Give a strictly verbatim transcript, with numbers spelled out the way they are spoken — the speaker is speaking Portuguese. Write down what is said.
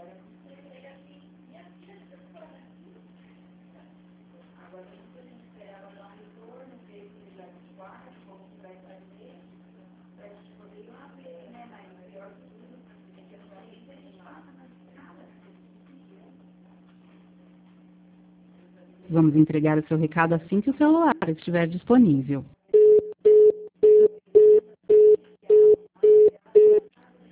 Vamos entregar o seu recado assim que o celular estiver disponível.